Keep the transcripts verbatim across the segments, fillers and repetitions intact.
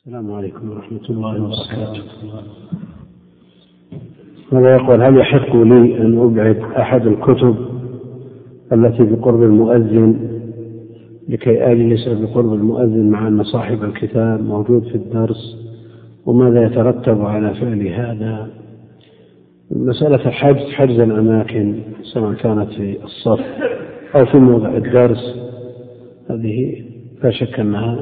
السلام عليكم ورحمة الله وبركاته. ماذا يقول: هل يحق لي أن أبعد أحد الكتب التي بقرب المؤذن لكي أجلس بقرب المؤذن مع أن صاحب الكتاب موجود في الدرس؟ وماذا يترتب على فعل هذا؟ مسألة الحجز، حجز الأماكن سواء كانت في الصف أو في موضع الدرس، هذه لا شك أنها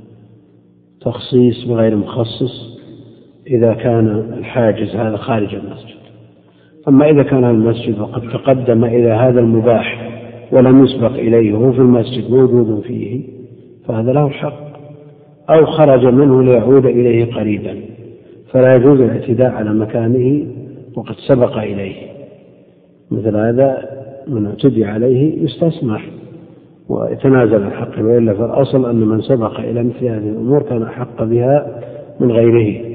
تخصيص بغير مخصص إذا كان الحاجز هذا خارج المسجد. أما إذا كان المسجد وقد تقدم إلى هذا المباح ولم يسبق إليه وهو في المسجد موجود فيه فهذا له الحق، أو خرج منه ليعود إليه قريبا، فلا يجوز الاعتداء على مكانه وقد سبق إليه. مثل هذا من اعتدي عليه يستسمح ويتنازل الحق، وإلا فالأصل أن من سبق إلى مثل هذه الأمور كان أحق بها من غيره.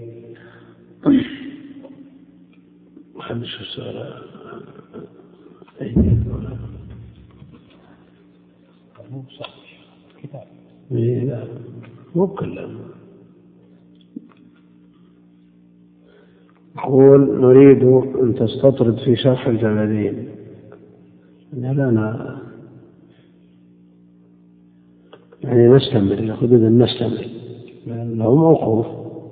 محدش السؤال لا مو كله. يقول: نريد أن تستطرد في شرح الجلالين. لا أنا يعني نستمر إلى حدود أن نستمر، لأنه موقوف.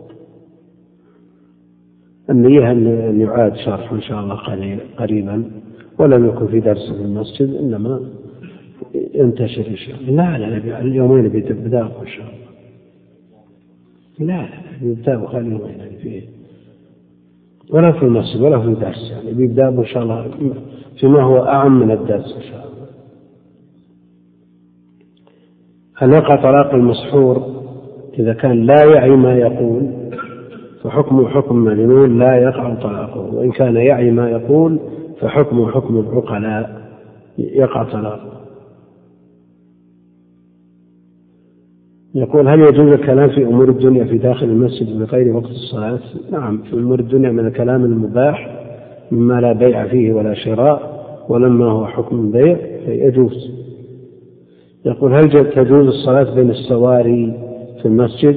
النية أن يعاد شرح إن شاء الله قريبا، ولم يكن في درس في المسجد، إنما ينتشر إن شاء الله. لا لا اليومين بيبدأوا إن شاء الله. لا لا بيبدأوا خلال يومين فيه، ولا في المسجد ولا في الدرس، يعني بيبدأوا إن شاء الله فيما هو أعم من الدرس إن شاء الله. هل يقع طلاق المسحور إذا كان لا يعي ما يقول؟ فحكمه حكم مجنون لا يقع طلاقه، وإن كان يعي ما يقول فحكمه حكم العقلاء يقع طلاقه. يقول: هل يجوز الكلام في أمور الدنيا في داخل المسجد بغير وقت الصلاة؟ نعم، في أمور الدنيا من الكلام المباح مما لا بيع فيه ولا شراء، ولما هو حكم بيع فيجوز. يقول: هل تجوز الصلاة بين السواري في المسجد؟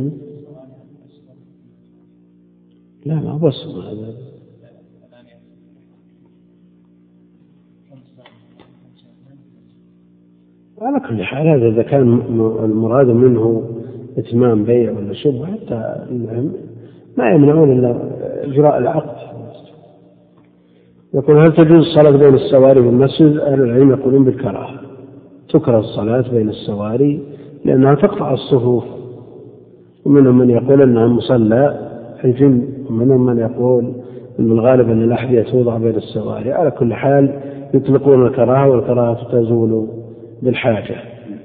لا ما بس هذا على كل حال. هذا إذا كان المراد منه إتمام بيع ولا شبه، حتى ما يمنعون إلا إجراء العقد. يقول: هل تجوز الصلاة بين السواري في المسجد؟ أهل العلم يقولون بالكراهة، تكره الصلاة بين السواري لأنها تقطع الصفوف، ومنهم من يقول أنها مصلى الجن، ومنهم من يقول أن الغالب أن الأحذية توضع بين السواري. على كل حال يطلقون الكراهة، والكراهة تزول بالحاجة.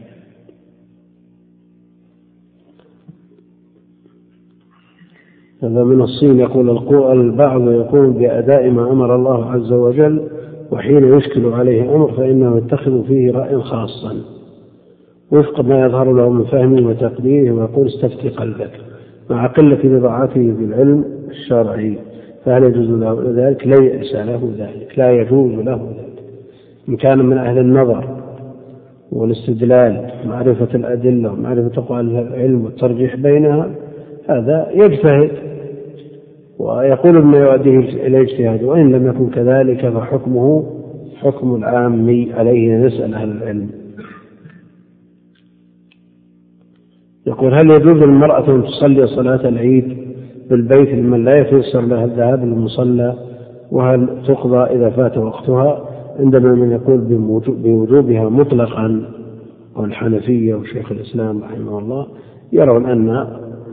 هذا من الصين. يقول: البعض يقول بأداء ما أمر الله عز وجل، وحين يشكل عليه أمر فإنه يتخذ فيه رأيا خاصا وفق ما يظهر له من فهمه وتقديره، ويقول: استفتي قلبك، مع قلة بضاعته بالعلم الشرعي، فهل يجوز له ذلك؟ ليس له ذلك، لا يجوز له ذلك. إن كان من أهل النظر والاستدلال معرفة الأدلة ومعرفة أقوال العلم والترجيح بينها، هذا يجتهد ويقول بما يؤديه إلى اجتهاد، وإن لم يكن كذلك فحكمه حكم العامي، عليه نسأل أهل العلم. يقول: هل يجوز للمرأة أن تصلي صلاة العيد بالبيت لمن لا يتيسر لها الذهاب للمصلى؟ وهل تقضى إذا فات وقتها؟ عندما من يقول بوجوبها مطلقا، والحنفية وشيخ الإسلام رحمه الله يرون أن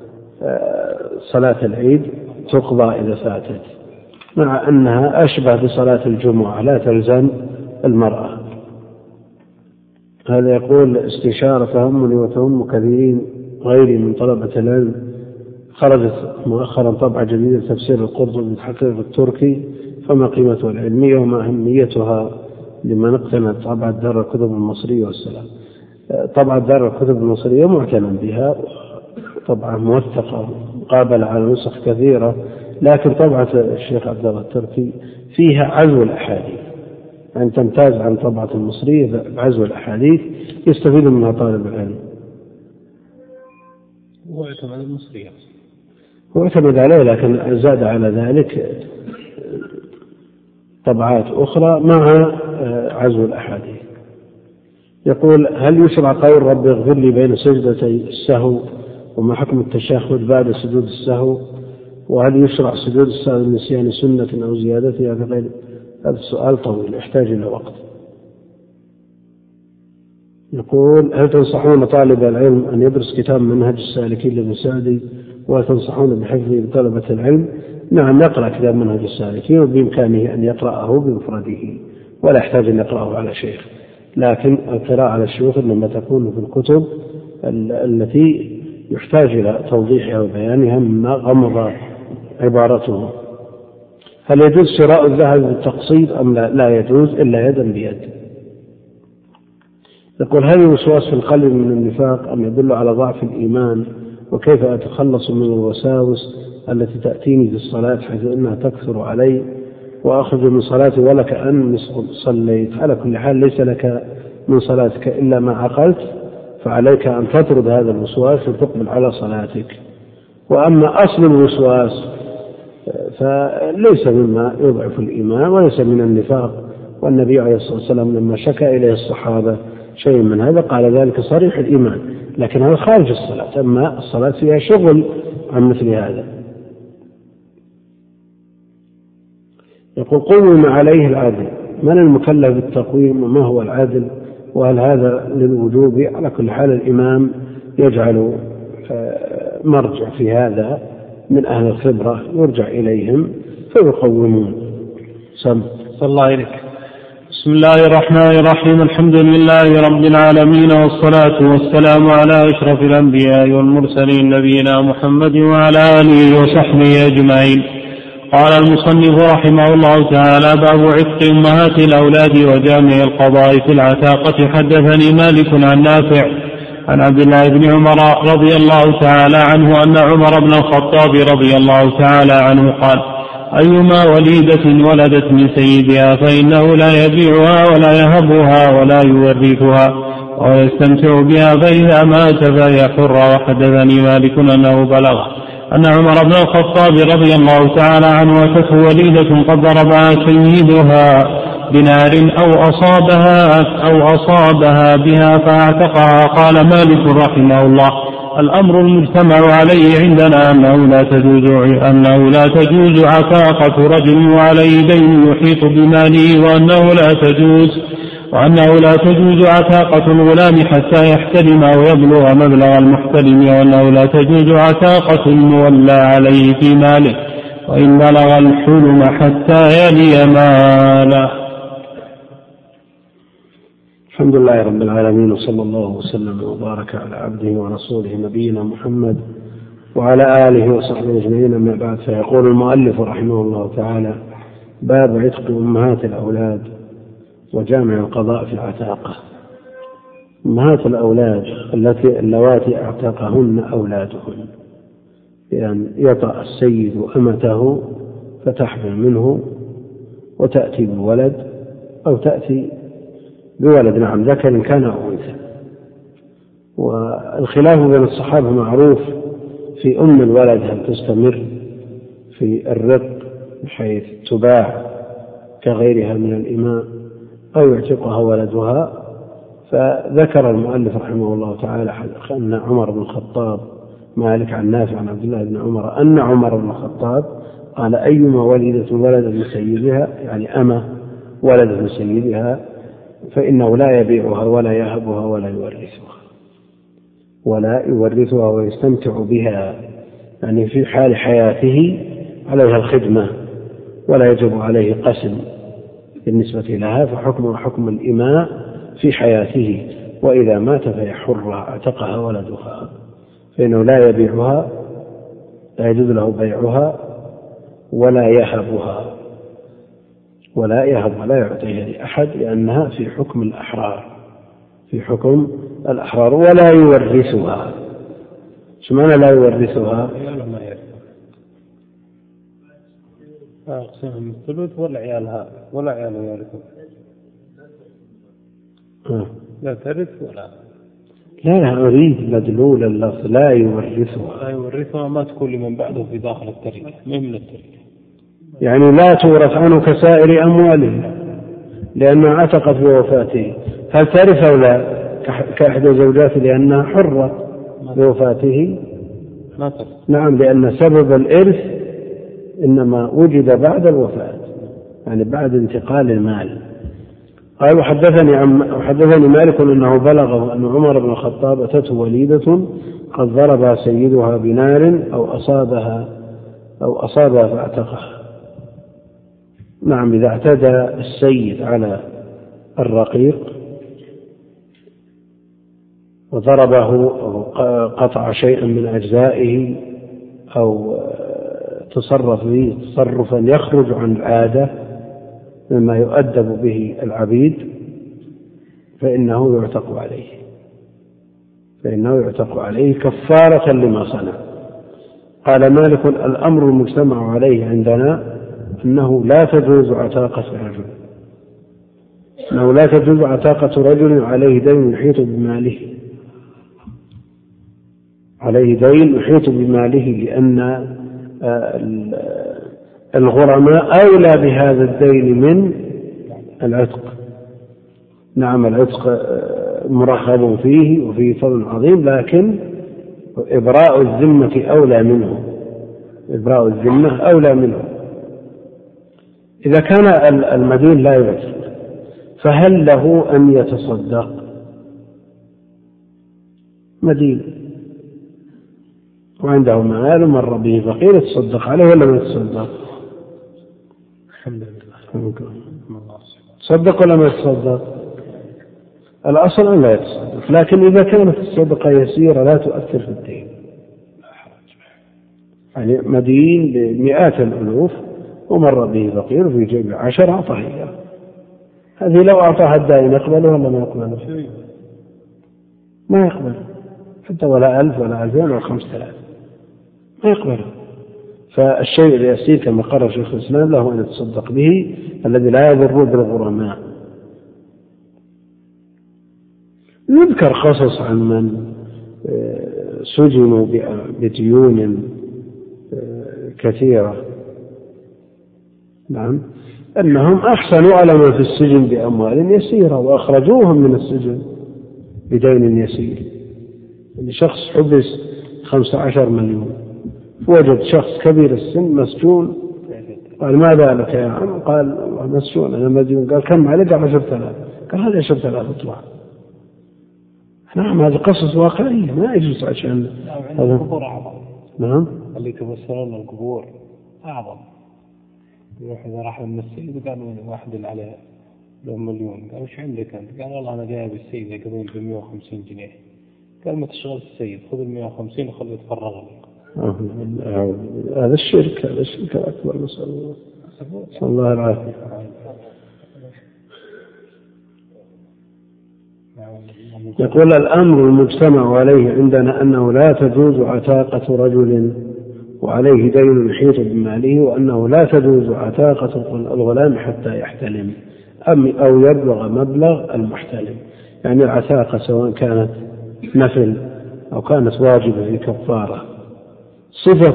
صلاة العيد تقضى إذا فاتت، مع أنها أشبه بصلاة الجمعة لا تلزم المرأة. هذا يقول: استشارة تهمني وتهم كثيرين غيري من طلبة العلم. خرجت مؤخرا طبعة جديدة تفسير القرطبي بالحقيقة التركي، فما قيمتها العلمية وما أهميتها لمن اقتنى طبعة دار الكتب المصرية والسلام؟ طبعة دار الكتب المصرية معتنى بها، طبعة موثقة مقابلة على نسخ كثيرة، لكن طبعة الشيخ عبد الله التركي فيها عزو الأحاديث، أن تمتاز عن طبعة المصرية بعزو الأحاديث يستفيد منها طالب العلم. هو اعتمد المصرية، هو اعتمد عليه لكن زاد على ذلك طبعات أخرى مع عزو الأحاديث. يقول: هل يشرع قول رب اغفر لي بين سجدتي السهو؟ وما حكم التشهد بعد سجود السهو؟ وهل يشرع سجود السهو للنسيان سنة أو زيادتها في غير؟ هذا السؤال طويل يحتاج إلى وقت. يقول: هل تنصحون طالب العلم أن يدرس كتاب منهج السالكين لابن سعدي؟ وهل تنصحون بحفظه لطلبة العلم؟ نعم، يقرأ كتاب منهج السالكين وبإمكانه أن يقرأه بمفرده ولا يحتاج أن يقرأه على شيخ، لكن القراءة على الشيوخ إنما تكون في الكتب التي يحتاج إلى توضيحها وبيانها مما غمض عبارته. هل يجوز شراء الذهب بالتقسيط أم لا؟ لا يجوز إلا يدا بيد. يقول: هل الوسواس في القلب من النفاق أم يدل على ضعف الإيمان؟ وكيف أتخلص من الوساوس التي تأتيني في الصلاة حيث إنها تكثر علي وأخرج من صلاتي ولك أن صليت؟ على كل حال ليس لك من صلاتك إلا ما عقلت، فعليك أن تطرد هذا الوسواس وتقبل على صلاتك. وأما أصل الوسواس فليس مما يضعف الإيمان وليس من النفاق، والنبي عليه الصلاة والسلام لما شكى إليه الصحابة شيء من هذا قال ذلك صريح الإيمان، لكن هذا خارج الصلاة، أما الصلاة فيها شغل عن مثل هذا. يقول: قوم عليه العدل، من المكلف بالتقويم وما هو العدل؟ وهل هذا للوجوب؟ على كل حال الإمام يجعل مرجع في هذا من أهل الخبرة يرجع إليهم فيقومون. سم صلى الله عليك. بسم الله الرحمن الرحيم. الحمد لله رب العالمين، والصلاة والسلام على أشرف الأنبياء والمرسلين نبينا محمد وعلى آله وصحبه أجمعين. قال المصنف رحمه الله تعالى: باب عتق أمهات الأولاد وجامع القضاء في العتاقة. حدثني مالك عن نافع عن عبد الله بن عمر رضي الله تعالى عنه أن عمر بن الخطاب رضي الله تعالى عنه قال: أيما وليدة ولدت من سيدها فإنه لا يبيعها ولا يهبها ولا يورثها ويستمتع بها، فإذا مات فهي حرة. وحدثني مالك أنه بلغ أن عمر بن الخطاب رضي الله تعالى عنه أتته وليدة قد ضربها سيدها بنار أو أصابها أو أصابها بها فاعتقها. قال مالك رحمه الله: الأمر المجتمع عليه عندنا أنه لا تجوز أنه لا تجوز عتاقة رجل وعليه دين يحيط بماله، وأنه لا تجوز وأنه لا تجوز عتاقة الغلام حتى يحتلم ويبلغ مبلغ المحتلم، وأنه لا تجوز عتاقة المولى عليه في ماله وإن بلغ الحلم حتى يلي ماله. الحمد لله رب العالمين، وصلى الله وسلم وبارك على عبده ورسوله نبينا محمد وعلى آله وصحبه أجمعين. أما بعد، فيقول المؤلف رحمه الله تعالى: باب عتق أمهات الأولاد وجامع القضاء في العتاقة. أمهات الأولاد التي اللواتي اعتقهن أولادهن، بأن يطأ السيد أمته فتحمل منه وتأتي بالولد أو تأتي بولد، نعم، ذكر كان أو أنثى. والخلاف بين الصحابة معروف في أم الولد، هل تستمر في الرق بحيث تباع كغيرها من الإماء أو يعتقها ولدها. فذكر المؤلف رحمه الله تعالى أن عمر بن الخطاب، مالك عن نافع عن عبد الله بن عمر أن عمر بن الخطاب قال: أيما وليدة ولد من سيدها، يعني أمة ولد من سيدها، فإنه لا يبيعها ولا يهبها ولا يورثها ولا يورثها ويستمتع بها، يعني في حال حياته عليها الخدمة ولا يجب عليه قسم بالنسبة لها، فحكم حكم الإماء في حياته، وإذا مات فهي حرة اعتقها ولدها، فإنه لا يبيعها، لا يجوز له بيعها ولا يهبها ولا يهب ولا يعطيها لأحد، لأنها في حكم الأحرار في حكم الأحرار ولا يورثها. شو معنى لا يورثها؟ أقسمهم الثلث ولا عيالها ولا عيالها يرثون، لا ترث ولا لا لا أريد مدلول اللفظ لا يورثها. لا يورثها ما تكون لمن بعده في داخل التركة من من التركة، يعني لا تورث عنه كسائر أمواله لأنها عتقت بوفاته. هل ترث أو لا كإحدى زوجاته لأنها حرة بوفاته؟ ما ترث. نعم، لأن سبب الإرث إنما وجد بعد الوفاة، يعني بعد انتقال المال. قال وحدثني عن وحدثني مالك أنه بلغه أن عمر بن الخطاب أتته وليدة قد ضربها سيدها بنار أو أصابها أو أصابها فاعتقها. نعم، إذا اعتدى السيد على الرقيق وضربه أو قطع شيئا من أجزائه أو تصرف به تصرفا يخرج عن العادة مما يؤدب به العبيد فإنه يعتق عليه فإنه يعتق عليه كفارة لما صنع. قال مالك الأمر المجتمع عليه عندنا أنه لا تجوز عتاقة رجل أنه لا تجوز عتاقة رجل عليه دين يحيط بماله عليه دين يحيط بماله لأن الغرماء أولى بهذا الدين من العتق. نعم، العتق مرغب فيه وفيه فضل عظيم، لكن إبراء الذمة أولى منه إبراء الذمة أولى منه. إذا كان المدين لا يعتق فهل له أن يتصدق؟ مدين وعنده مال مر به فقير يتصدق عليه ولا ما يتصدق؟ الحمد لله. تصدق ولا ما يتصدق؟ الأصل أن لا يتصدق، لكن إذا كانت الصدقة يسيرة لا تؤثر في الدين، يعني مدين بمئات الألوف ومر به فقير في جيب عشر أعطاه إياه، هذه لو أعطاها الدائن يقبله ولا ما يقبله؟ ما يقبل حتى ولا ألف ولا ألفين ولا خمسة آلاف ما يقبله. فالشيء اليسير كما قرر شيخ الإسلام له أن يتصدق به الذي لا يضر بالغرماء. يذكر قصص عن من سجنوا بديون كثيرة، نعم، أنهم أحسنوا على من في السجن بأموال يسيرة وأخرجوهم من السجن بدين يسير. يعني شخص حبس خمسة عشر مليون، وجد شخص كبير السن مسجون، قال ماذا لك يا عم؟ قال مسجون أنا مديون. قال كم عليك؟ قال عشرة آلاف. قال هذا عشرة آلاف اطلع. نعم، هذه قصص واقعية ما يجوز عشان هذا القبور أعظم. نعم، اللي تبصرون القبور أعظم. يروح إذا راح من السيد قالوا واحد اللي عليه له مليون، قال وش عندك أنت؟ قال والله أنا جايب السيد يقبضون ب مئة وخمسين جنيه. قال ما تشغل السيد، خذ ال مئة وخمسين وخليه يتفرغ لك. هذا الشرك هذا الشرك الأكبر، نسأل الله صلى الله العافية. يقول الأمر المجتمع عليه عندنا أنه لا تجوز عتاقة رجل وعليه دين يحيط بماله، وأنه لا تجوز عتاقة الغلام حتى يحتلم أو يبلغ مبلغ المحتلم. يعني العتاقة سواء كانت نفل أو كانت واجبة في كفارة. صفة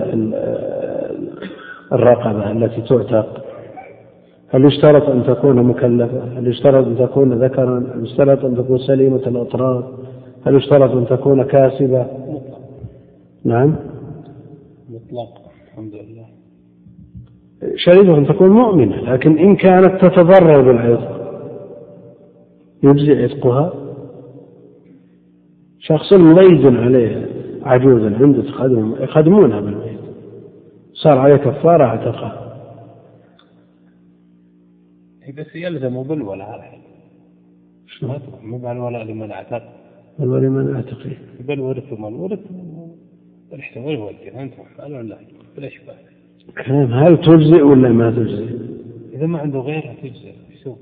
الرقبة التي تعتق هل يشترط أن تكون مكلفة؟ هل يشترط أن تكون ذكرا؟ هل يشترط أن تكون سليمة الأطراف؟ هل يشترط أن تكون كاسبة؟ نعم مطلق الحمد لله. شريطة أن تكون مؤمنة، لكن إن كانت تتضرر بالعتق يجزي عتقها. شخص مضيد عليه عجوزا عنده يخدمونها بالبيت صار عليه كفارة عتقها. بس يلزم بالولاء على حد مو بالولاء لمن اعتق الولاء لمن اعتق بالورث ومن ورث الاحتمال هو الدين أنتم قالوا لا بالأشباه. كلام هل تجزئ ولا ما تجزئ؟ إذا ما عنده غيرها تجزئ يسوي.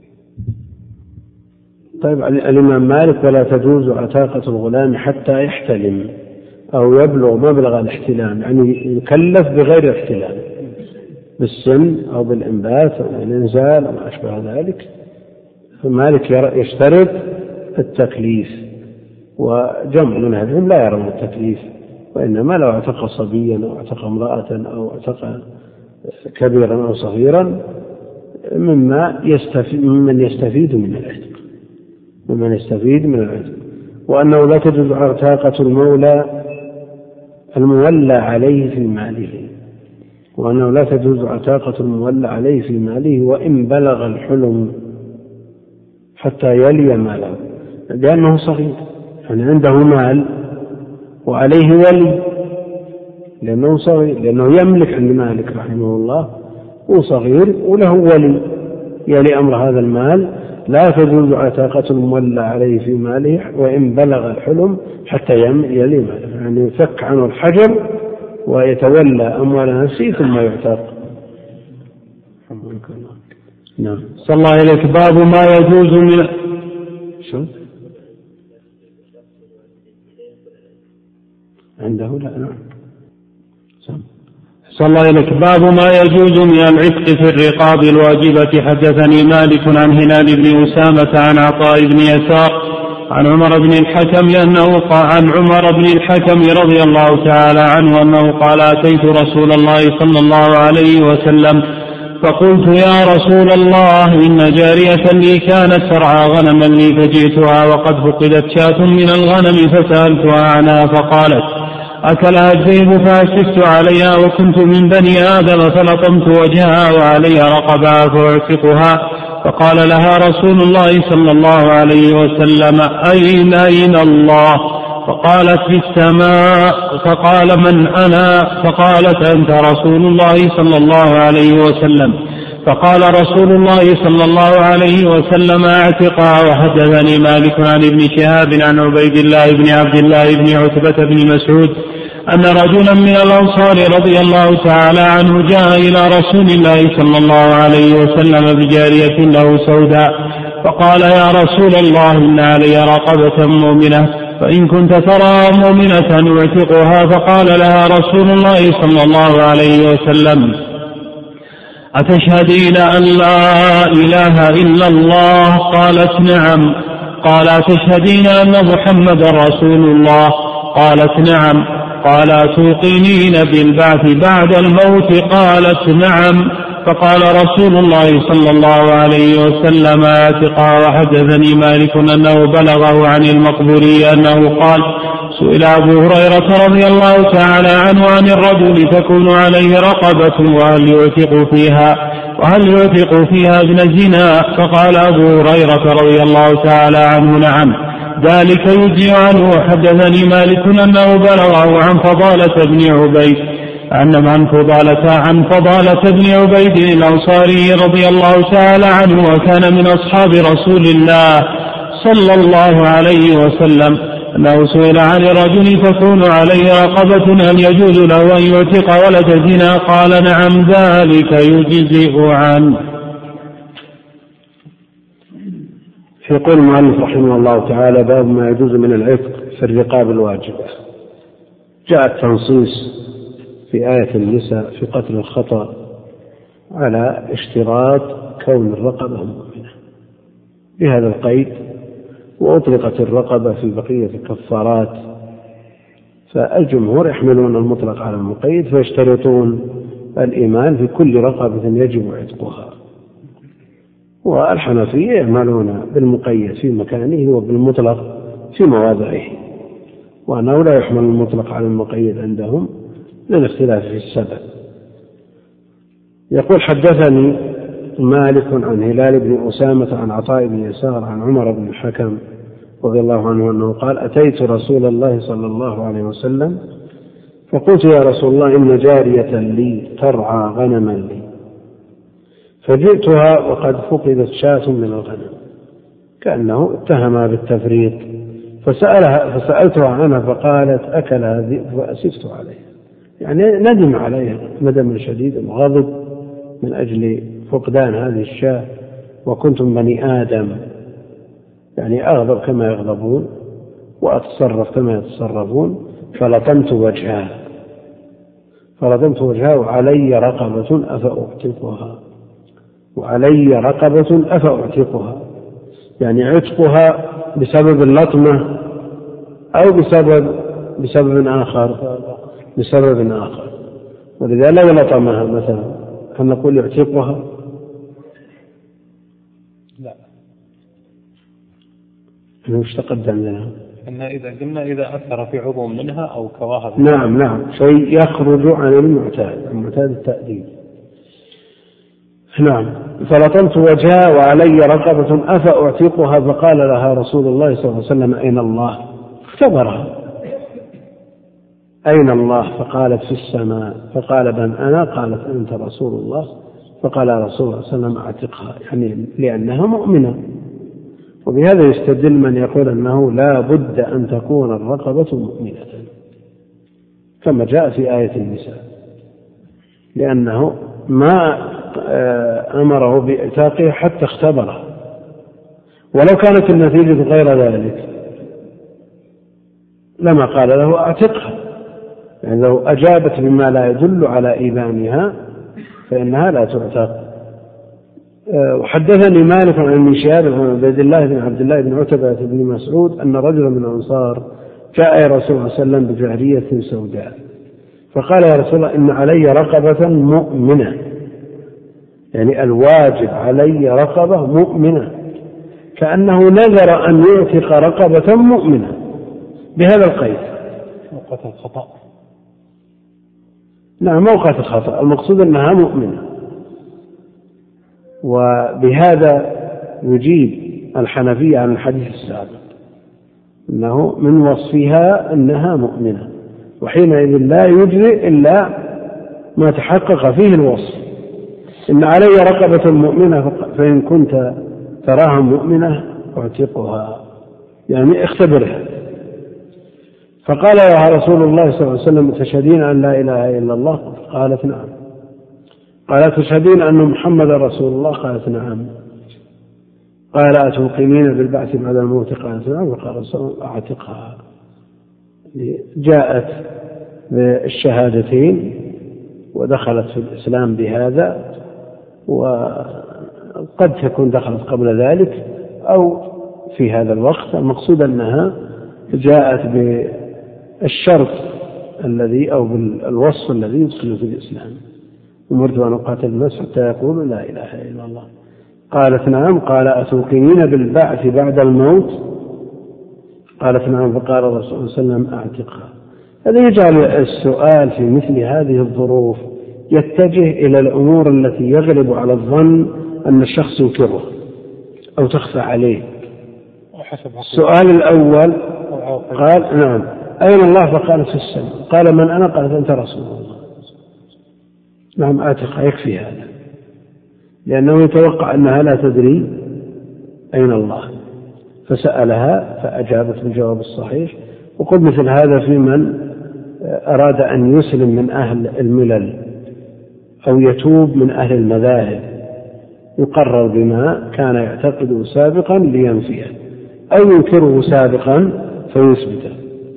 طيب الإمام مالك ولا تجوز عتاقة الغلام حتى يحتلم أو يبلغ مبلغ الاحتلام، يعني يكلف بغير احتلام بالسن أو بالإنبات أو الإنزال أو ما أشبه ذلك. فمالك يشترط التكليف وجمع من أهل العلم لا يرون التكليف، وإنما لو اعتق صبيا أو اعتق امرأة أو اعتق كبيرا أو صغيرا مما يستفيد ممن يستفيد من العتق ممن يستفيد من العتق وأنه لا تجوز عتاقة المولى المولى عليه في ماله وأنه لا تجوز عتاقة المولى عليه في ماله وإن بلغ الحلم حتى يلي ماله، لأنه صغير، يعني عنده مال وعليه ولي لأنه صغير، لأنه يملك عند مالك رحمه الله وصغير وله ولي يلي أمر هذا المال. لا تجوز عتاقة المولى عليه في ماله وإن بلغ الحلم حتى يلي ماله، يعني يفك عنه الحجر ويتولى أموال نفسه ثم يعتق. نعم. صلى الله عليك. باب ما يجوز من شو عنده لا نعم صلى الله عليك. باب ما يجوز من العتق في الرقاب الواجبة. حدثني مالك عن هلال بن أسامة عن عطاء بن يسار عن عمر بن الحكم أنه قال عن عمر بن الحكم رضي الله تعالى عنه أنه قال أتيت رسول الله صلى الله عليه وسلم فقلت يا رسول الله إن جارية لي كانت ترعى غنما لي فجئتها وقد فقدت شاة من الغنم فسألتها عنها فقالت أكلها الذئب فأشفت عليها وكنت من بني آدم فلطمت وجهها وعليها رقبها فأعتقها. فقال لها رسول الله صلى الله عليه وسلم أين أين الله؟ فقالت في السماء. فقال من أنا؟ فقالت أنت رسول الله صلى الله عليه وسلم. فقال رسول الله صلى الله عليه وسلم اعتقها. وحدثني مالك عن ابن شهاب عن عبيد الله بن عبد الله بن عتبة بن مسعود أن رجلا من الأنصار رضي الله تعالى عنه جاء إلى رسول الله صلى الله عليه وسلم بجارية له سوداء فقال يا رسول الله إن علي رقبة مؤمنة فإن كنت ترى مؤمنة اعتقها. فقال لها رسول الله صلى الله عليه وسلم أتشهدين أن لا إله إلا الله؟ قالت نعم. قال أتشهدين أن محمد رسول الله؟ قالت نعم. قال أتوقنين بالبعث بعد الموت؟ قالت نعم. فقال رسول الله صلى الله عليه وسلم اعتقها. وحدثني مالك أنه بلغه عن المقبوري أنه قال سئل أبو هريرة رضي الله تعالى عنه عن الرجل تكون عليه رقبة وهل يعتق فيها وهل يعتق فيها ابن الزنا؟ فقال أبو هريرة رضي الله تعالى عنه نعم ذلك يجزي عنه. وحدثني مالك أنه بلغه عن فضالة بن عبيد أن عن فضالة عن فضالة بن عبيد الأنصاري رضي الله تعالى عنه وكان من أصحاب رسول الله صلى الله عليه وسلم أنه سئل عن الرجل تكون عليه رقبة هل يجوز له أن يعتق ولد زنا؟ قال نعم ذلك يجزئ عنه. يقول المؤلف رحمه الله تعالى باب ما يجوز من العتق في الرقاب الواجبة. جاء التنصيص في آية النساء في قتل الخطأ على اشتراط كون الرقبة مؤمنة بهذا القيد، وأطلقت الرقبة في بقية الكفارات، فالجمهور يحملون المطلق على المقيد فيشترطون الإيمان في كل رقبة يجب عتقها، والحنفية يعملون بالمقيد في مكانه وبالمطلق في مواضعه، وأنه لا يحمل المطلق على المقيد عندهم للاختلاف في السبب. يقول حدثني مالك عن هلال بن أسامة عن عطاء بن يسار عن عمر بن الحكم رضي الله عنه أنه قال أتيت رسول الله صلى الله عليه وسلم فقلت يا رسول الله إن جارية لي ترعى غنما لي فجئتها وقد فقدت شاة من الغنم، كأنه اتهمها بالتفريط، فسألها فسألتها عنها فقالت أكلها ذئب فأسفت عليها، يعني ندم عليها ندم شديد وغضب من أجل فقدان هذه الشاة، وكنتم بني آدم، يعني أغضب كما يغضبون وأتصرف كما يتصرفون، فلطمت وجهها فلطمت وجهها وعلي رقبة أفأعتقها وعلي رقبة أفأعتقها، يعني عتقها بسبب اللطمة أو بسبب بسبب آخر بسبب آخر ولذا لو لطمها مثلا هل نقول يعتقها؟ لا، مش تقدم لنا إن إذا قلنا إذا أثر في عضو منها أو كواها. نعم نعم شيء يخرج عن المعتاد المعتاد التأديب. نعم. فلطمت وجهها وعلي رقبة أفأعتقها؟ فقال لها رسول الله صلى الله عليه وسلم أين الله؟ اختبرها أين الله؟ فقالت في السماء. فقال من أنا؟ قالت أنت رسول الله. فقال رسول الله صلى الله عليه وسلم أعتقها، يعني لأنها مؤمنة. وبهذا يستدل من يقول أنه لا بد أن تكون الرقبة مؤمنة كما جاء في آية النساء، لأنه ما أمره بإعتاقه حتى اختبره، ولو كانت النتيجة غير ذلك لما قال له أعتقها، يعني لو أجابت بما لا يدل على إيمانها فإنها لا تعتق. وحدثني مالك عن المشياب عن عبد الله بن عبد الله بن عتبة بن مسعود أن رجلا من الأنصار جاء إلى رسول الله صلى الله عليه وسلم بجارية سوداء فقال يا رسول الله إن علي رقبة مؤمنة، يعني الواجب علي رقبة مؤمنة، كأنه نذر أن يعتق رقبة مؤمنة بهذا القيد. موقف الخطأ. نعم موقف الخطأ، المقصود أنها مؤمنة. وبهذا يجيب الحنفية عن الحديث السابق أنه من وصفها أنها مؤمنة، وحينئذ لا يجري إلا ما تحقق فيه الوصف. إن علي رقبة مؤمنة فإن كنت تراها مؤمنة اعتقها، يعني اختبرها. فقال يا رسول الله صلى الله عليه وسلم تشهدين أن لا إله إلا الله؟ قالت نعم. قال تشهدين أن محمد رسول الله؟ قالت نعم. قال أتوقنين بالبعث بعد الموت؟ قالت نعم. وقال رسول الله أعتقها. جاءت بالشهادتين ودخلت في الإسلام بهذا، وقد تكون دخلت قبل ذلك أو في هذا الوقت. المقصود أنها جاءت بالشرط الذي أو بالوصف الذي يدخل في الإسلام. أمرت أن أقاتل الناس حتى يقولوا لا إله إلا الله. قالت نعم. قال أتوقنين بالبعث بعد الموت؟ قالت نعم. فقال الرسول صلى الله عليه وسلم أعتقها. هذا يجعل السؤال في مثل هذه الظروف يتجه إلى الأمور التي يغلب على الظن أن الشخص ينكره أو تخفى عليه. السؤال الأول قال نعم أين الله؟ فقالت في السماء. قال من أنا؟ قالت أنت رسول الله. نعم أعتق، يكفي هذا، لأنه يتوقع أنها لا تدري أين الله، فسألها فأجابت بالجواب الصحيح. وقل مثل هذا في من أراد أن يسلم من أهل الملل أو يتوب من أهل المذاهب، يقرر بما كان يعتقده سابقا لينفيه أو ينكره سابقا فيثبته.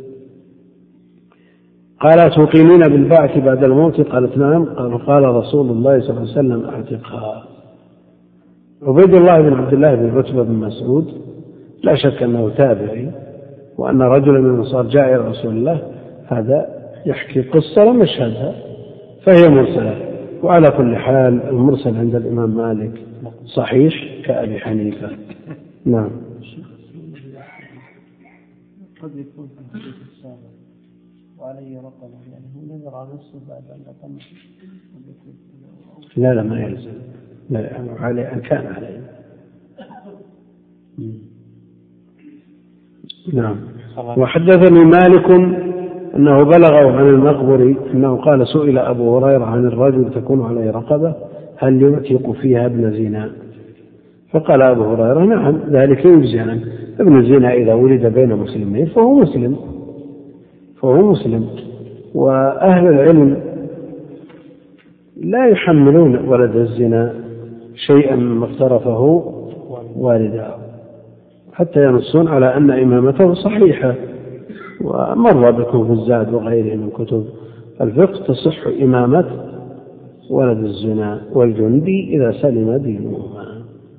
قال توقنين بالبعث بعد الموت؟ قالت نعم. قال قال رسول الله صلى الله عليه وسلم أعتقها. عبيد الله بن عبد الله بن عتبة بن مسعود لا شك أنه تابعي، وأن رجلا من الأنصار جاء إلى رسول الله، هذا يحكي قصة لم يشهدها فهي مرسلة. وعلى كل حال المرسل عند الإمام مالك صحيح كأبي حنيفة. نعم. قد يكون في الحديث السابق وعلي رقبة، يعني هو نذر على نفسه بعد أن أقام. لا لا ما يلزم، لا علي أن كان عليه. نعم. وحدثني مالك أنه بلغه عن المقبري أنه قال سئل أبو هريرة عن الرجل تكون عليه رقبة هل يعتق فيها ابن زنا؟ فقال أبو هريرة نعم ذلك يجزي عنه. ابن الزنا إذا ولد بين مسلمين فهو مسلم فهو مسلم وأهل العلم لا يحملون ولد الزنا شيئا مما اقترفه والداه، حتى ينصون على أن إمامته صحيحة. ومر بكم في الزاد وغيره من كتب الفقه تصح إمامة ولد الزنا والجندي إذا سلم دينهما.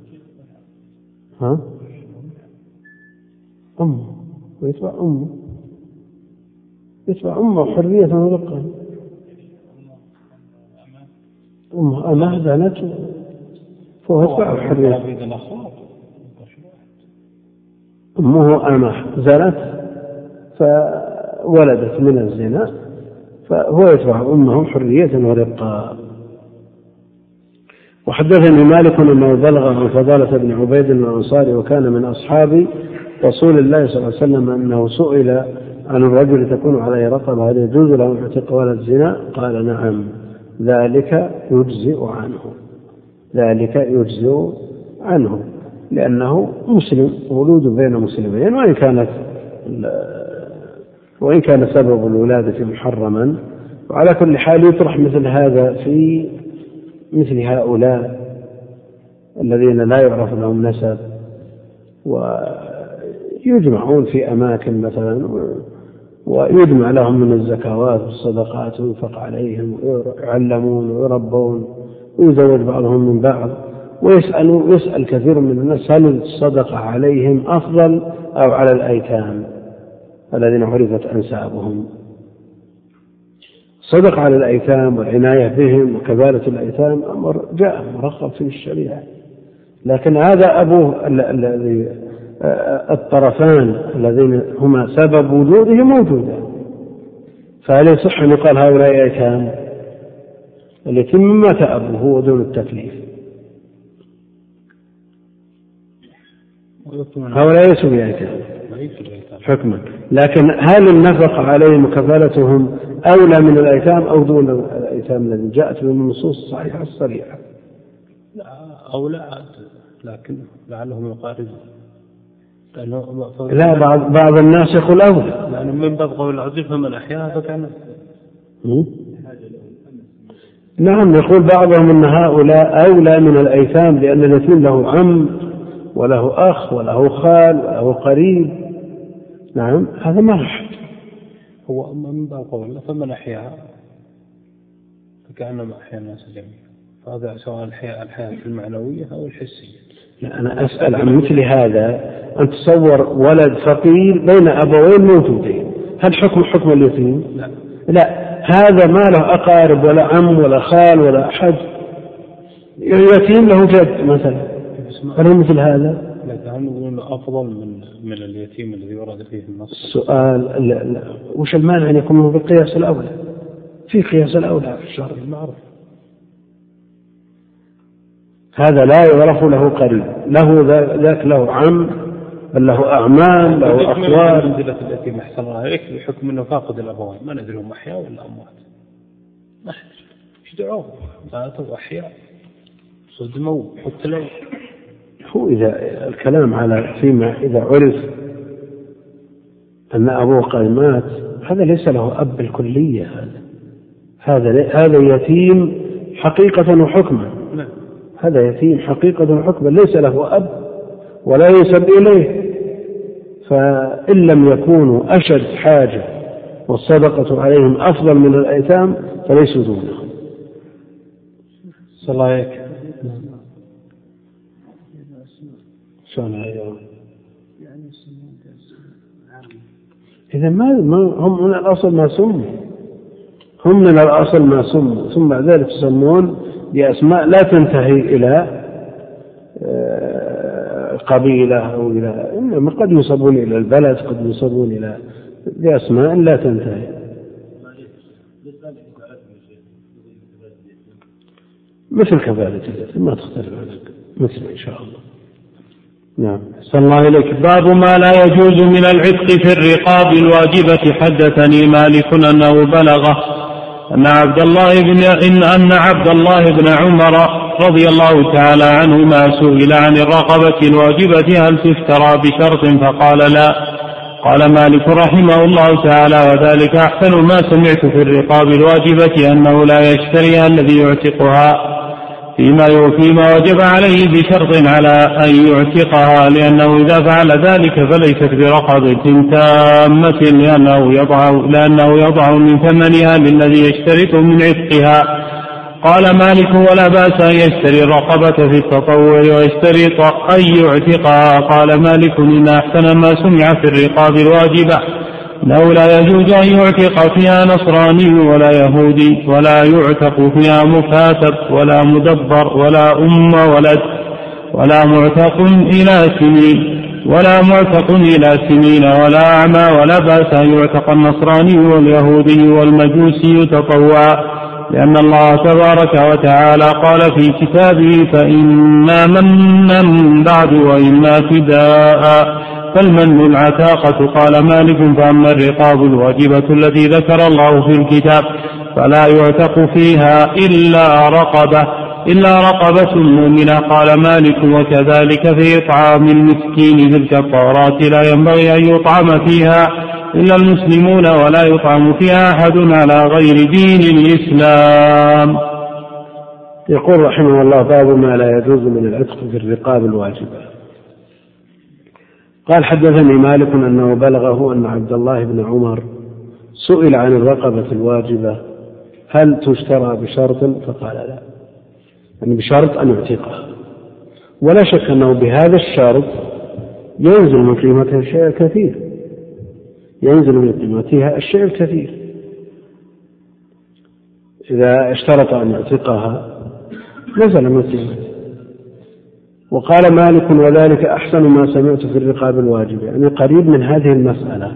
ها؟ أمه ويتبع أمه يتبع أمه حرية ورقة. أمه أمه زانته فهو يتبع حرية. أمه أمه زانت فولدت من الزنا فهو يتبع أمه حرية ورقة. وحدثني مالك أنه بلغ عن فضالة بن عبيد الأنصاري وكان من أصحاب رسول الله صلى الله عليه وسلم أنه سئل عن الرجل تكون عليه رقبة هل يجوز له أن يعتق ولد الزنا؟ قال نعم ذلك يجزئ عنه ذلك يجزئ عنه لأنه مسلم مولود بين مسلمين وإن كانت وإن كان سبب الولادة محرما. وعلى كل حال يطرح مثل هذا في مثل هؤلاء الذين لا يعرف لهم نسب ويجمعون في أماكن مثلا ويجمع لهم من الزكوات والصدقات وينفق عليهم ويعلمون ويربون ويزوج بعضهم من بعض ويسأل يسأل كثير من الناس هل الصدقة عليهم أفضل أو على الأيتام الذين عرفت أنسابهم. الصدقة على الأيتام والعناية بهم وكفالة الأيتام أمر جاء مرغب في الشريعة لكن هذا أبوه الذي الطرفان الذين هما سبب وجوده موجودا فهل يصح أن يقال هؤلاء أيتام؟ اليتيم مما تأبه هو دون التكليف هؤلاء ليسوا بأيتام حكما لكن هل النفقة عليهم وكفالتهم أولى من الأيتام أو دون الأيتام الذي جاءت من النصوص الصحيحة الصريحة؟ لا أولى لكن لعلهم يقاربون لا بعض, بعض الناس يقول أولى لأنه من باب قول العزيز فمن أحياها فكان نعم يقول بعضهم أن هؤلاء أولى من الأيتام لأن اليتيم له عم وله أخ وله خال وله قريب. نعم هذا ما راح هو من باب قول فمن أحياها فكأنما أحيا الناس جميعا فهذا سواء الحياة الحياة المعنوية أو الحسية. لا أنا أسأل عن مثل هذا أن تصور ولد فقير بين أبوين موجودين هل حكم حكم اليتيم؟ لا لا هذا ما له أقارب ولا عم ولا خال ولا أحد يتيم له جد مثلا فهو مثل هذا لكن نقول أفضل من من اليتيم الذي ورد فيه النص. السؤال لا لا. وش المانع أن يكون بالقياس الأولى في قياس الأولى في الشرع المعروف هذا لا يعرف له قريب له ذاك له عم بل له أعمام له أخوال. منزلة اليتيم أحسن عليك بحكم أنه فاقد الأبوين ما ندري هم أحياء ولا أموات ما ندري إيش دعوه ثلاثة أحياء صدموا حتى لو هو إذا الكلام على فيما إذا عرف أن أبوه قد مات هذا ليس له أب بالكلية هذا هذا هذا يتيم حقيقة وحكما هذا يتيم حقيقة وحكما ليس له أب ولا ينسب إليه فإن لم يكونوا أشد حاجة والصدقة عليهم أفضل من الأيتام فليسوا دونهم. صلى الله عليك إذا ما هم من الأصل ما سموا هم من الأصل ما سموا ثم بعد ذلك يسمون بأسماء لا تنتهي إلى قبيلة أو إلى إنما قد يصبون إلى البلد قد يصبون إلى بأسماء لا تنتهي مثل كفالة ما تختلف عنك مثل إن شاء الله. نعم صلى الله عليك. باب ما لا يجوز من العتق في الرقاب الواجبة. حدثني مالك أنه بلغه أن عبد الله بن إن أن عبد الله بن عمر رضي الله تعالى عنهما سئل عن الرقبة الواجبة هل تفترى بشرط فقال لا. قال مالك رحمه الله تعالى وذلك أحسن ما سمعت في الرقاب الواجبة أنه لا يشتريها الذي يعتقها فيما فيما وجب عليه بشرط على أن يعتقها لأنه إذا فعل ذلك فليست برقبة تامة لأنه يضع, لأنه يضع من ثمنها للذي يشترط من عتقها. قال مالك ولا بأس أن يشتري الرقبة في التطوع ويشترط أن يعتقها. قال مالك إن أحسن ما سمع في الرقاب الواجبة أنه لا يجوز أن يعتق فيها نصراني ولا يهودي، ولا يعتق فيها مكاتب ولا مدبر ولا أم ولد، ولا معتق إلى سنين ولا معتق إلى سنين ولا أعمى، ولا بأس أن يعتق النصراني واليهودي والمجوسي تطوعا، لأن الله تبارك وتعالى قال في كتابه: فإما منا بعد وإما فداء، فالمن العتاقة. قال مالك: فأما الرقاب الواجبة التي ذكر الله في الكتاب فلا يعتق فيها إلا رقبة إلا رقبة مؤمنة. قال مالك: وكذلك في إطعام المسكين في الكفارات لا ينبغي أن يطعم فيها إلا المسلمون، ولا يطعم فيها أحد على غير دين الإسلام. يقول رحمه الله: باب ما لا يجوز من العتق في الرقاب الواجبة. قال: حدثني مالك أنه بلغه أن عبد الله بن عمر سئل عن الرقبة الواجبة هل تشترى بشرط؟ فقال لا، يعني بشرط أن يعتقها، ولا شك أنه بهذا الشرط ينزل من قيمتها الشيء الكثير، ينزل من قيمتها الشيء الكثير إذا اشترط أن يعتقها نزل من قيمتها. وقال مالك: وذلك أحسن ما سمعت في الرقاب الواجبة، يعني قريب من هذه المسألة.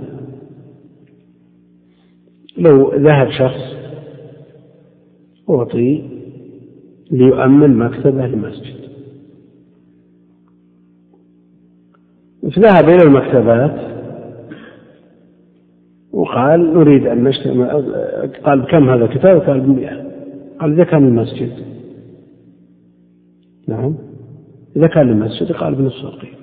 لو ذهب شخص أعطي ليؤمن مكتبة لمسجد، فذهب إلى المكتبات وقال: نريد أن نشتري. قال: كم هذا الكتاب؟ قال: بمئة. قال: إذا كان المسجد. نعم، إذا كان المسجد. قال: بنصف القيمة.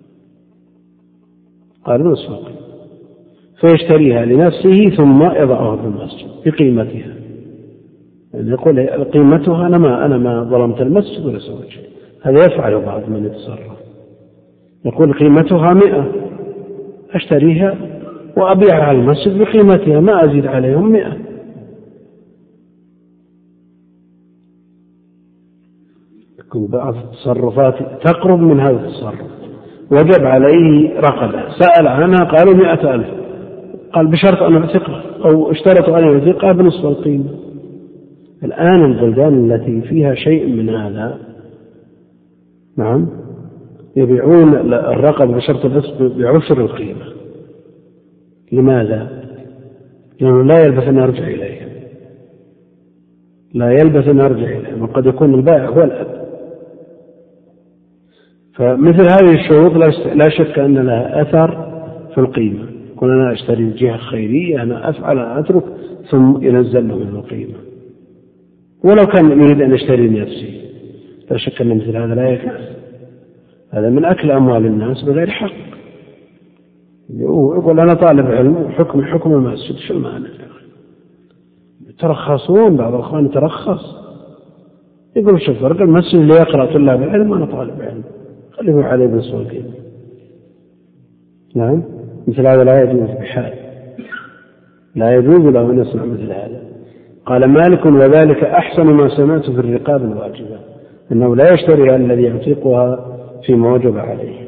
قال: بنصف القيمة. فيشتريها لنفسه ثم يضعها في المسجد بقيمتها، يعني يقول قيمتها أنا ما أنا ما ظلمت المسجد ولا سويت شيء. هذا يفعل بعض من يتصرف، يقول قيمتها مئة، أشتريها وأبيعها على المسجد بقيمتها، ما أزيد عليهم مئة. يكون بعض التصرفات تقرب من هذا التصرف. وجب عليه رقبة، سأل عنها قالوا مئة ألف، قال: بشرط أن أعتقها، أو اشترطوا أن أعتقها بنصف القيمة. الآن البلدان التي فيها شيء من هذا، نعم، يبيعون الرقبة بشرط الرزق بعشر القيمة. لماذا؟ لأنه لا يلبث أن يرجع إليها، لا يلبث أن يرجع إليها، وقد يكون البائع هو الأب. فمثل هذه الشروط لا شك أن لها أثر في القيمة. يقول: أنا أشتري الجهة الخيرية، أنا أفعل، أنا أترك، ثم ينزل له من القيمة. ولو كان يريد أن يشتري نفسه لا شك أن مثل هذا لا يجوز. هذا من أكل أموال الناس بغير حق. يقول: أنا طالب علم، حكم حكم المسجد، شو المعنى؟ يترخصون، بعض الأخوان يترخص، يقول: شوف فرق المسجد اللي يقرأ طلاب العلم وأنا طالب علم، خليه عليه بالسوقين. نعم، مثل هذا لا يجوز بحال، لا يجوز له أن يصنع مثل هذا. قال مالك: وذلك أحسن ما سمعت في الرقاب الواجبة، أنه لا يشتري الذي يعتقها فيما وجب عليه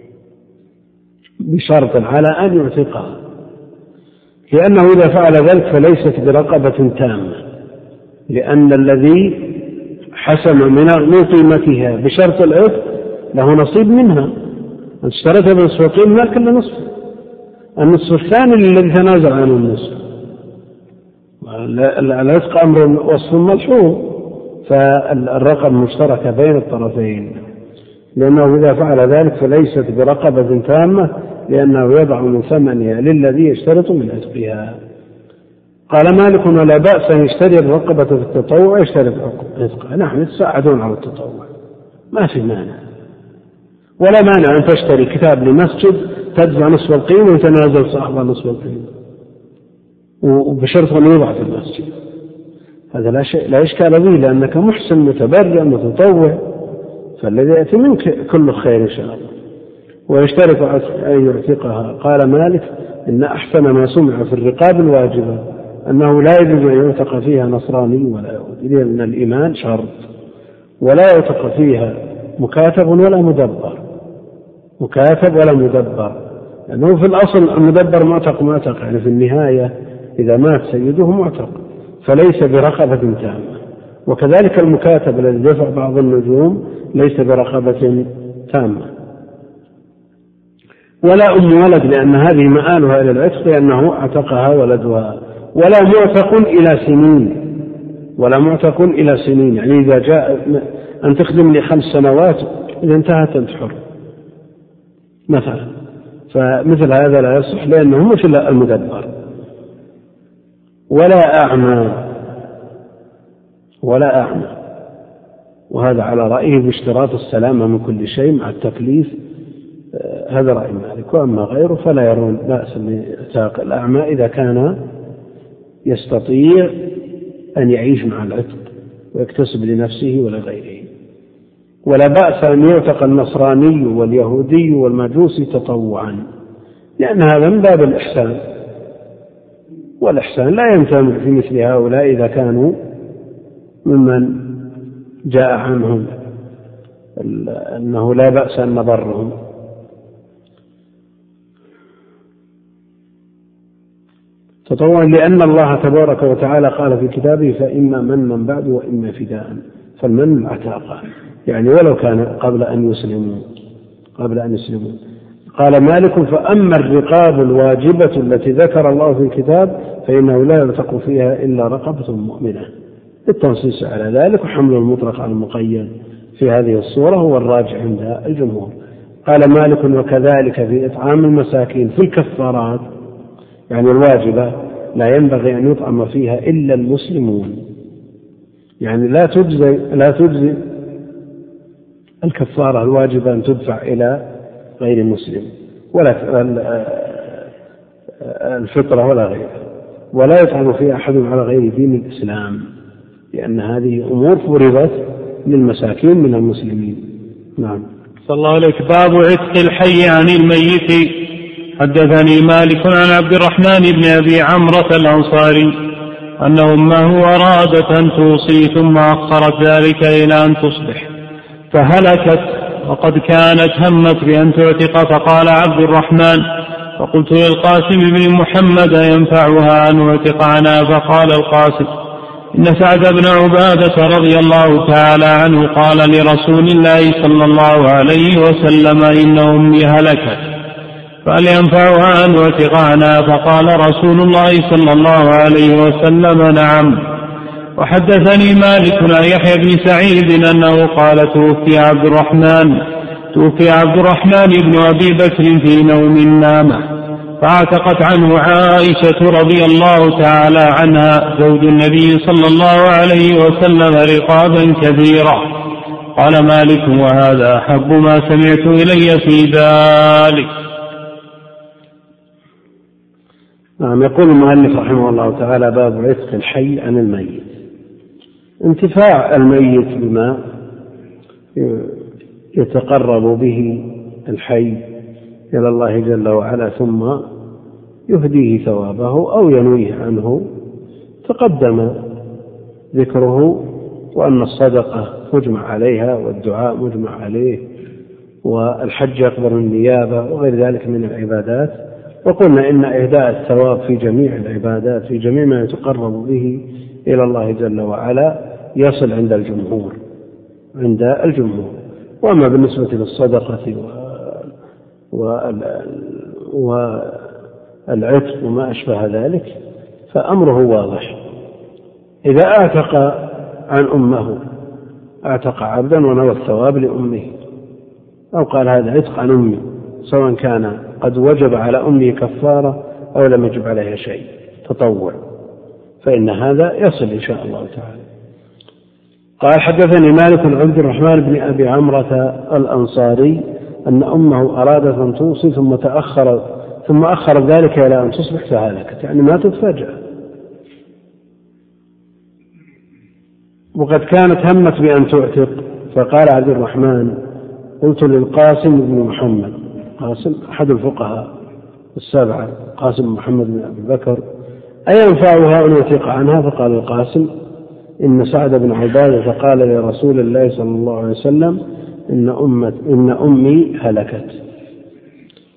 بشرط على أن يعتقها، لأنه إذا فعل ذلك فليست برقبة تامة، لأن الذي حسم من قيمتها بشرط العتق له نصيب منها. أن اشترتها بنصف القيمة ما كل نصف، النصف الثاني الذي تنازل عنه النصف. العتق أمر وصف ملحوظ، فالرقبة مشتركة بين الطرفين، لأنه إذا فعل ذلك فليست برقبة تامة، لأنه يضع من ثمنها للذي يشترط من عتقها. قال مالك: ولا بأس أن يشتري الرقبة في التطوع يشترط عتقها. نحن يتساعدون على التطوع، ما في مانع، ولا مانع أن تشتري كتاب لمسجد تدفع نصف القيمة وتنازل صاحبها نصف القيمة، وبشرط أن يوضع في المسجد. هذا لا شيء لا إشكال به، لأنك محسن متبرع متطوع، فالذي يأتي منك كل خير إن شاء الله. ويشترط أن يعتقها. قال مالك: إن أحسن ما سمع في الرقاب الواجبة أنه لا يجوز أن يعتق فيها نصراني ولا يهودي، لأن الإيمان شرط، ولا يعتق فيها مكاتب ولا مدبر، مكاتب ولا مدبر، لأنه في الأصل المدبر معتق معتق، يعني في النهاية إذا مات سيده معتق فليس برقبة تامة. وكذلك المكاتب الذي دفع بعض النجوم ليس برقبة تامة. ولا أم ولد لأن هذه مآلها إلى العتق لأنه اعتقها ولدها. ولا معتق إلى سنين، ولا معتق إلى سنين، يعني إذا جاء أن تخدم لي خمس سنوات إذا انتهت أنت حر مثلا، فمثل هذا لا يصح لأنه مثل المدبر. ولا أعمى، ولا أعمى، وهذا على رأيه باشتراط السلامة من كل شيء مع التكليف، هذا رأي مالك. وأما غيره فلا يرون بأس بإعتاق الأعمى إذا كان يستطيع أن يعيش مع العتق ويكتسب لنفسه ولغيره. ولا بأس أن يعتق النصراني واليهودي والمجوسي تطوعا، لأن هذا من باب الإحسان، والإحسان لا ينتمي في مثل هؤلاء إذا كانوا ممن جاء عنهم أنه لا بأس أن نضرهم. تطوعا لأن الله تبارك وتعالى قال في كتابه فإما من بعد وإما فداء، فالمن العتاقة يعني ولو كان قبل أن يسلموا قبل أن يسلموا. قال مالك فأما الرقاب الواجبة التي ذكر الله في الكتاب فإنه لا يعتق فيها إلا رقبة مؤمنة، التنصيص على ذلك وحمل المطلق على المقيد في هذه الصورة هو الراجع عند الجمهور. قال مالك وكذلك في إطعام المساكين في الكفارات يعني الواجبة لا ينبغي أن يطعم فيها إلا المسلمون، يعني لا تجزي لا تجزي الكفارة الواجبة أن تدفع إلى غير مسلم ولا الفطرة ولا غيرها، ولا يطعم فيها أحد على غير دين الإسلام، لأن هذه أمور فرضت للمساكين من المسلمين. نعم. صلى الله عليك. باب عتق الحي عن الميت. حدثني مالك عن عبد الرحمن بن أبي عمرة الأنصاري أن أمه أرادت أن توصي ثم أخرت ذلك إلى أن تصبح فهلكت، وقد كانت همت بأن تعتق، فقال عبد الرحمن فقلت للقاسم بن محمد ينفعها أن أعتق عنها؟ فقال القاسم إن سعد بن عبادة رضي الله تعالى عنه قال لرسول الله صلى الله عليه وسلم إن أمي هلكت فهل ينفعها أن أعتق عنها؟ فقال رسول الله صلى الله عليه وسلم نعم. وحدثني مالك عن يحيى بن سعيد أنه قال توفي عبد الرحمن توفي عبد الرحمن بن أبي بكر في نوم نامه فاعتقت عنه عائشة رضي الله تعالى عنها زوج النبي صلى الله عليه وسلم رقابا كثيرا. قال مالك وهذا أحب ما سمعت إلي في ذلك. نعم. يقول المؤلف رحمه الله تعالى باب عتق الحي عن الميت. انتفاع الميت بما يتقرب به الحي إلى الله جل وعلا ثم يهديه ثوابه أو ينويه عنه تقدم ذكره، وأن الصدقة مجمع عليها والدعاء مجمع عليه والحج يقبل النيابة وغير ذلك من العبادات. وقلنا إن إهداء الثواب في جميع العبادات في جميع ما يتقرب به إلى الله جل وعلا يصل عند الجمهور عند الجمهور وأما بالنسبة للصدقة والعتق وما أشبه ذلك فأمره واضح. إذا أعتق عن أمه أعتق عبدا ونوى الثواب لأمه، أو قال هذا عتق عن أمي سواء كان قد وجب على أمه كفارة أو لم يجب عليها شيء تطوع، فإن هذا يصل إن شاء الله تعالى. قال حدثني مالك عن عبد الرحمن بن أبي عمرة الأنصاري أن أمه أرادت أن توصي ثم تأخر ثم أخر ذلك إلى أن تصبح فهلكت، يعني ماتت فجأة. وقد كانت همت بأن تعتق فقال عبد الرحمن قلت للقاسم بن محمد، قاسم أحد الفقهاء السبعة قاسم محمد بن أبي بكر، أينفعها أن أعتق عنها؟ فقال القاسم إن سعد بن عبادة قال لرسول الله صلى الله عليه وسلم إن, أمت إن أمي هلكت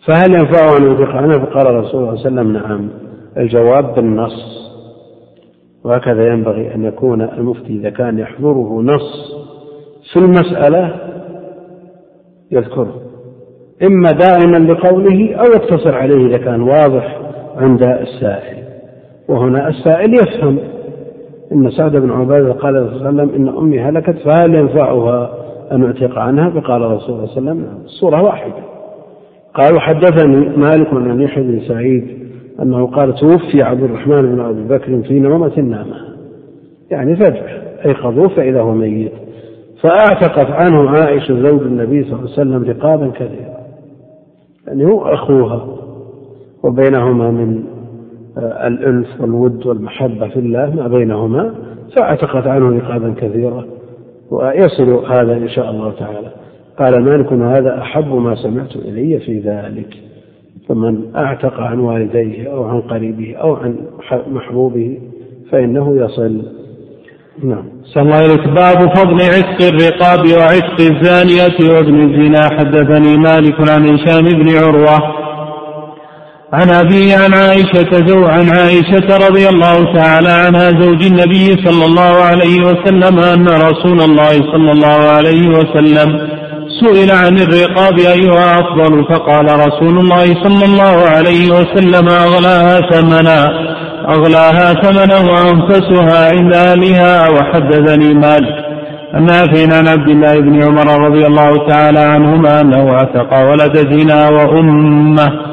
فهل ينفعه أن ينفق عنها؟ فقال الرسول صلى الله عليه وسلم نعم. الجواب بالنص، وهكذا ينبغي أن يكون المفتي إذا كان يحضره نص في المسألة يذكره، إما دائما لقوله أو يقتصر عليه إذا كان واضح عند السائل. وهنا السائل يفهم إن سعد بن عبادة قال صلى الله عليه وسلم إن أمي هلكت فهل ينفعها أن أعتق عنها؟ فقال الرسول صلى الله عليه وسلم الصورة واحدة. قال وحدثني مالك عن يحيى بن سعيد أنه قال توفي عبد الرحمن بن أبي بكر في نومة نامها، يعني فجأة أيقظوه فإذا هو ميت، فأعتقت عنه عائشة زوج النبي صلى الله عليه وسلم رقابا كثيرا، يعني هو أخوها وبينهما من الألف والود والمحبة في الله ما بينهما، فأعتقت عنه رقابا كثيرا، ويصل هذا إن شاء الله تعالى. قال مالك هذا أحب ما سمعت إلي في ذلك، فمن أعتق عن والديه أو عن قريبه أو عن محبوبه فإنه يصل. نعم. صلى الله عليه وسلم. باب فضل عتق الرقاب وعتق الزانية وابن الزنا. حدثني مالك عن هشام بن عروة عن أبي عن عائشة زو عن عائشة رضي الله تعالى عنها زوج النبي صلى الله عليه وسلم أن رسول الله صلى الله عليه وسلم سئل عن الرقاب أيها أفضل، فقال رسول الله صلى الله عليه وسلم أغلاها ثمنا أغلاها ثمنا وأنفسها عند أهلها. وحدثني مالك أن نافع عن عبد الله بن عمر رضي الله تعالى عنهما أنه اعتق ولد زنا وأمه.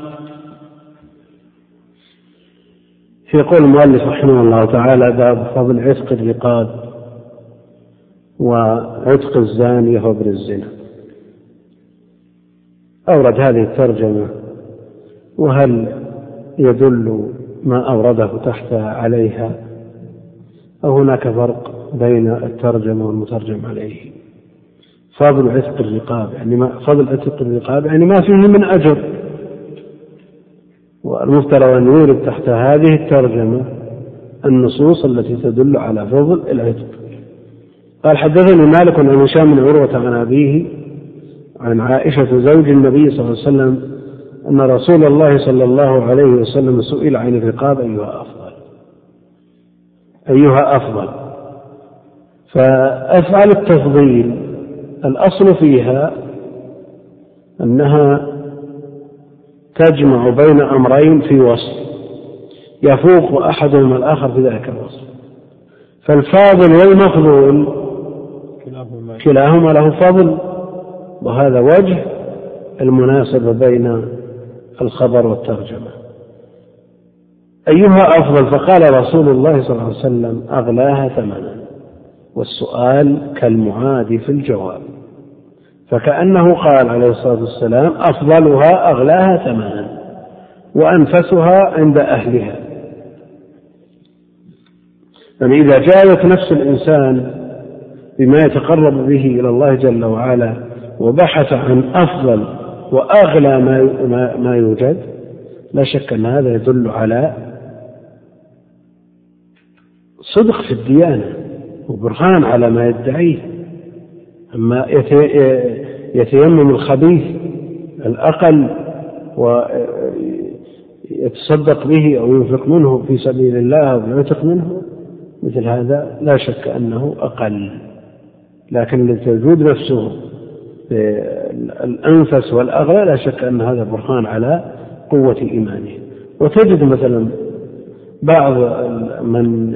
يقول المؤلف رحمه الله تعالى باب فضل عتق الرقاب وعتق الزانية وابن الزنا. أورد هذه الترجمة، وهل يدل ما أورده تحت عليها أو هناك فرق بين الترجمة والمترجم عليه؟ فضل عتق الرقاب يعني ما فضل عتق الرقاب يعني ما فيه من أجر، والمفترض أن يورد تحت هذه الترجمة النصوص التي تدل على فضل العتق. قال حدثني مالك عن هشام بن عروة عن أبيه عن عائشة زوج النبي صلى الله عليه وسلم أن رسول الله صلى الله عليه وسلم سئل عن الرقاب أيها أفضل أيها أفضل فأفعل التفضيل الأصل فيها أنها تجمع بين أمرين في وصف يفوق أحدهما الآخر في ذلك الوصف، فالفاضل والمفضول كلاهما له فضل، وهذا وجه المناسبة بين الخبر والترجمة. أيها أفضل؟ فقال رسول الله صلى الله عليه وسلم أغلاها ثمنا، والسؤال كالمعاد في الجواب، فكأنه قال عليه الصلاة والسلام أفضلها أغلاها ثمنا وأنفسها عند أهلها. يعني إذا جاءت نفس الإنسان بما يتقرب به إلى الله جل وعلا وبحث عن أفضل وأغلى ما ما يوجد، لا شك أن هذا يدل على صدق في الديانة وبرهان على ما يدعيه. أما يتيمم الخبيث الأقل ويتصدق به أو ينفق منه في سبيل الله أو يعتق منه، مثل هذا لا شك أنه أقل، لكن التوجود نفسه الأنفس والأغلى لا شك أن هذا برهان على قوة إيمانه. وتجد مثلا بعض من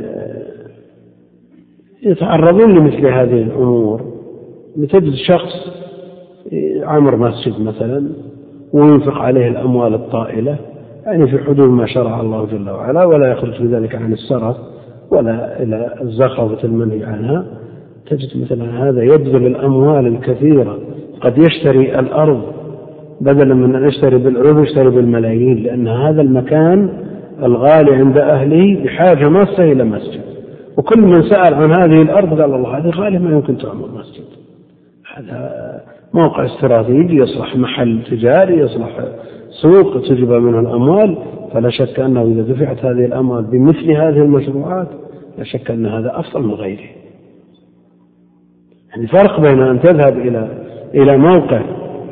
يتعرضون لمثل هذه الأمور، تجد شخص عمر مسجد مثلا وينفق عليه الأموال الطائلة يعني في حدود ما شرع الله جل وعلا، ولا يخرج في ذلك عن السرف ولا إلى الزخرفة المنهي عنها. تجد مثلا هذا يبذل الأموال الكثيرة، قد يشتري الأرض بدلا من أن يشتري بالألوف يشتري بالملايين، لأن هذا المكان الغالي عند أهله بحاجة ماسة إلى مسجد، وكل من سأل عن هذه الأرض قال الله هذه غالية ما يمكن تعمل مسجد. هذا موقع استراتيجي يصلح محل تجاري، يصلح سوق تجب منه الأموال، فلا شك أنه إذا دفعت هذه الأموال بمثل هذه المشروعات لا شك أن هذا أفضل من غيره. يعني فرق بين أن تذهب إلى إلى موقع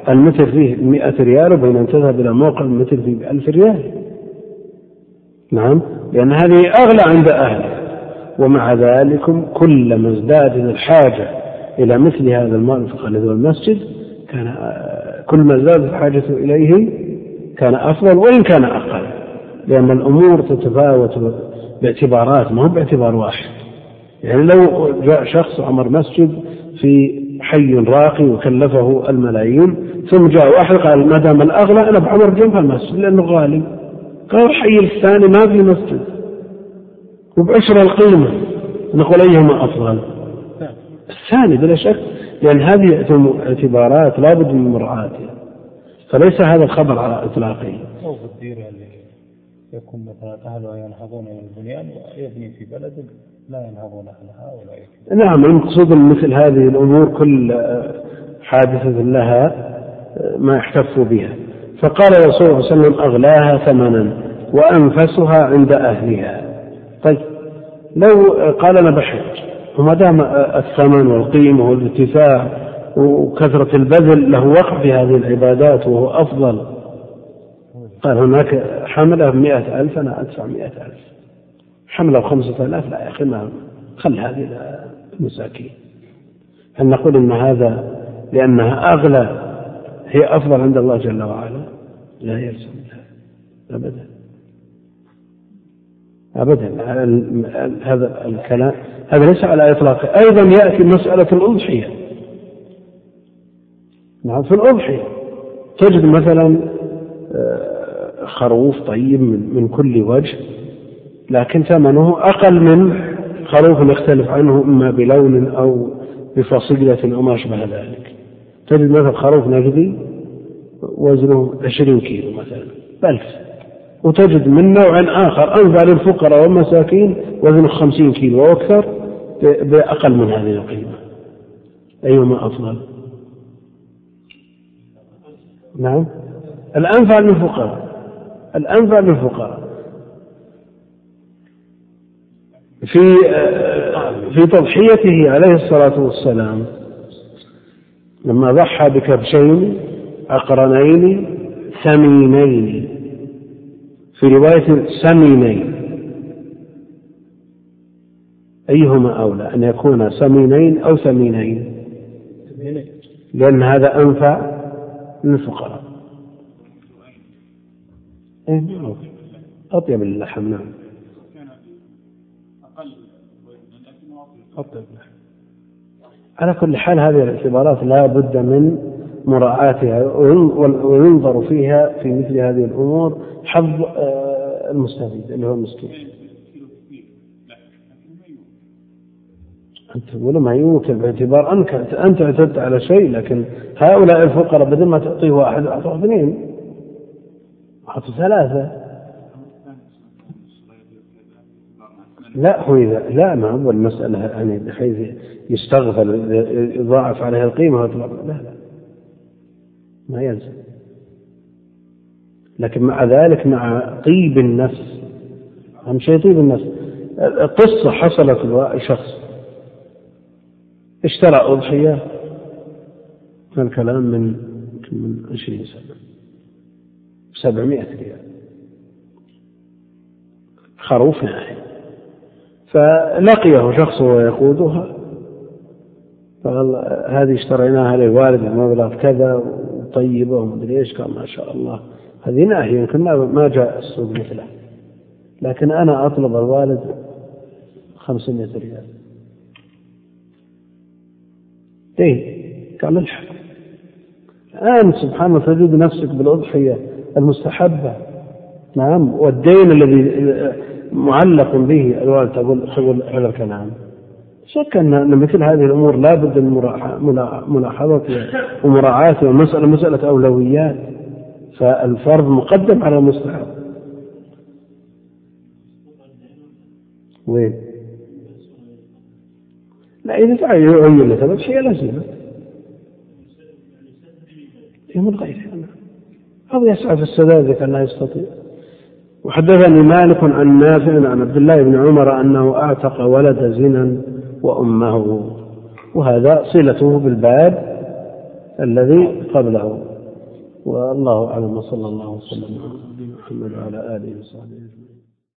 المتر فيه مئة ريال وبين أن تذهب إلى موقع المتر فيه بألف ريال. نعم، لأن هذه أغلى عند أهله. ومع ذلك كلما ازدادت الحاجة إلى مثل هذا المرفق الذي هو المسجد كان كل ما ازدادت الحاجة إليه كان أفضل وإن كان أقل، لأن الأمور تتفاوت باعتبارات ما هو باعتبار واحد. يعني لو جاء شخص عمر مسجد في حي راقي وكلفه الملايين، ثم جاء واحد قال ما دام الأغلى أنا بعمر جنب المسجد لأنه غالي، قال الحي الثاني ما في مسجد وبعشر القيمة، نقول أيهما أفضل؟ الثاني بلا شك، لأن هذه اعتبارات لا بد من مراعاتها، فليس هذا الخبر على إطلاقه. أو في الدير اللي يكون مثلا أهلها ينهضون من البنيان ويبني في بلد لا ينهضون أهلها ولا يكون. نعم، المقصود مثل هذه الأمور كل حادثة لها ما يحتف بها. فقال رسول الله صلى الله عليه وسلم أغلاها ثمنا وأنفسها عند أهلها. طيب لو قال أنا بحج وما دام الثمن والقيمة والارتفاع وكثرة البذل له وقع في هذه العبادات وهو أفضل، قال هناك حملة بمئة ألف أنا أدفع مئة ألف، حملة بخمسة ألاف لا يا أخي ما خل هذه المساكين. هل نقول إن هذا لأنها أغلى هي أفضل عند الله جل وعلا؟ لا يلزم أبدا أبدا. هذا الكلام هذا ليس على إطلاقه. أيضا يأتي مسألة الأضحية. نعم، في الأضحية تجد مثلا خروف طيب من كل وجه لكن ثمنه أقل من خروف يختلف عنه إما بلون أو بفصيلة أو ما شابه ذلك. تجد مثلا خروف نجدي وزنه عشرين كيلو مثلا بألف، وتجد من نوع آخر أنفع للفقراء والمساكين وزنه خمسين كيلو وأكثر بأقل من هذه القيمة. أيهما أفضل؟ نعم، الأنفع للفقراء، الأنفع للفقراء. في في تضحيته عليه الصلاة والسلام لما ضحى بكبشين أقرنين ثمينين، في رواية سمينين، أيهما أولى أن يكون سمينين أو ثمينين؟ لأن هذا أنفع للفقراء. أطيب اللحم. نعم، أطيب اللحم. على كل حال هذه الاعتبارات لا بد من مراعاتها وينظر فيها في مثل هذه الأمور حظ المستفيد اللي هو المسكين. أنت تقول ما يمكن باعتبار أنك أنت اعتدت على شيء، لكن هؤلاء الفقراء بدل ما تعطيه واحد أعطوه اثنين أعطوا ثلاثة. لا هو إذا لا ما هو المسألة يعني بحيث يستغفل يضاعف عليها القيمة لا لا ما يلزم. لكن مع ذلك مع طيب النفس، أهم شيء طيب النفس. قصة حصلت لشخص اشترى أضحية، الكلام من من عشرين سنة بسبعمائة ريال خروف ناحي، فلقيه شخص ويقودها فقال هذه اشتريناها للوالد بمبلغ كذا وطيبة ومدري ايش، قال ما شاء الله هذه ناحية يمكن ما جاء السوق مثلها، لكن أنا أطلب الوالد خمسمائة ريال. إيه؟ قال الحق الآن سبحان الله تجد نفسك بالأضحية المستحبة. نعم، والدين الذي معلق به الوالد تقول تقول هذا الكلام. شك أن مثل هذه الأمور لا بد من ملاحظتها ومراعاتها، والمسألة مسألة أولويات، فالفرض مقدم على المستحب. وين؟ لا إذا تعين يعين سبب شيء لازم يمر غيره أو يسعى في السداد كان لا يستطيع. وحدثني مالك عن نافع عن عبد الله بن عمر أنه أعتق ولد زنا وأمه، وهذا صلته بالباب الذي قبله. والله أعلم، وصلى الله وسلم على محمد وعلى آله وصحبه أجمعين.